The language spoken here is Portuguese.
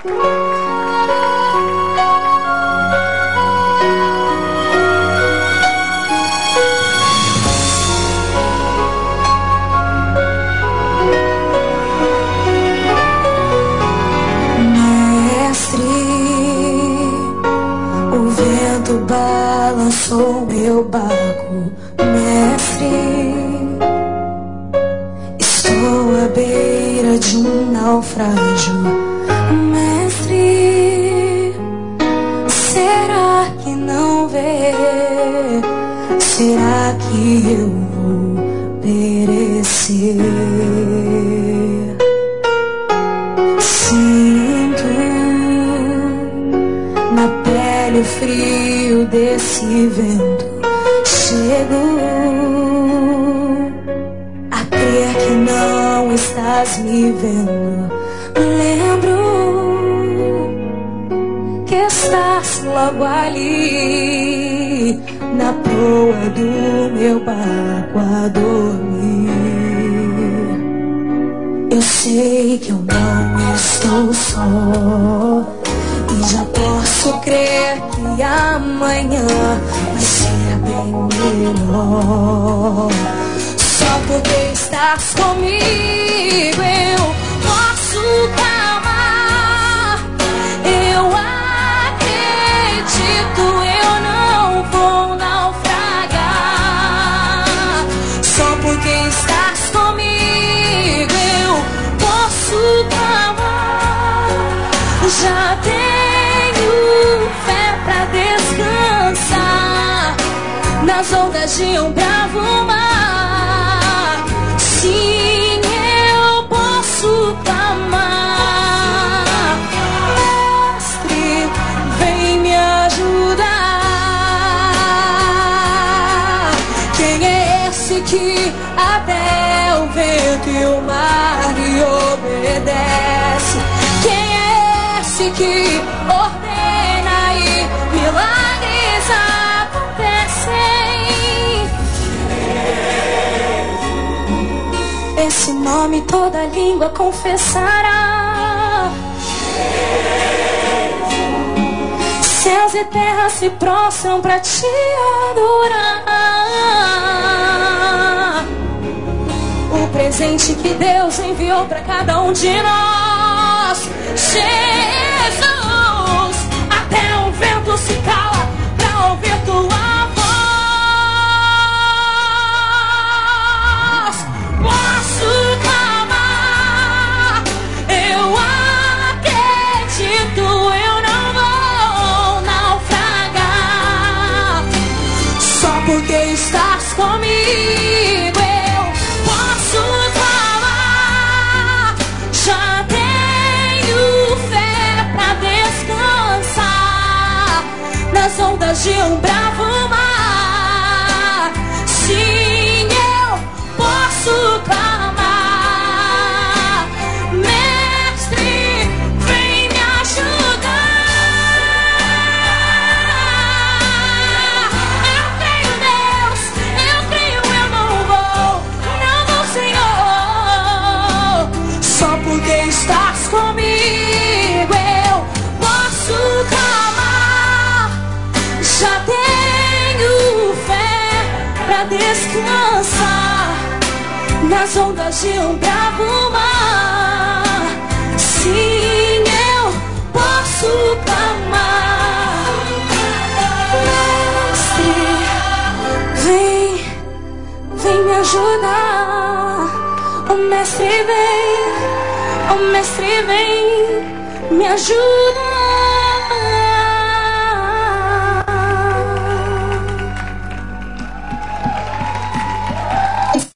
Balançou meu barco, mestre. Estou à beira de um naufrágio, mestre. Será que não vê? Será que eu vou perecer? Sinto na pele o frio desse vento. Chego a crer que não estás me vendo. Lembro que estás logo ali na proa do meu barco a dormir. Eu sei que eu não estou só e já posso crer que amanhã vai ser bem melhor. Só porque estás comigo eu posso calmar. Eu acredito, eu não vou naufragar. Só porque estás comigo eu posso calmar. Já tenho fé pra descansar nas ondas de um bravo mar. Sim, eu posso clamar. Mestre, vem me ajudar. Quem é esse que até o vento e o mar lhe obedece? Quem é esse que ordena e milagres acontecem? Esse nome toda língua confessará. Céus e terra se prostram pra te adorar. O presente que Deus enviou pra cada um de nós. Jesus, até o vento se cala pra ouvir tua voz. Posso clamar, eu acredito, eu não vou naufragar. Só porque estás comigo eu posso clamar. Já tenho fé pra descansar nas ondas de um bravo mar. Sim, eu posso clamar. Mestre, vem me ajudar. Eu creio, Deus, eu creio, eu não vou, Senhor. Só porque estás comigo eu posso clamar. Já tenho fé pra descansar nas ondas de um bravo mar. Sim, eu posso clamar. Mestre, vem me ajudar. O mestre vem me ajudar.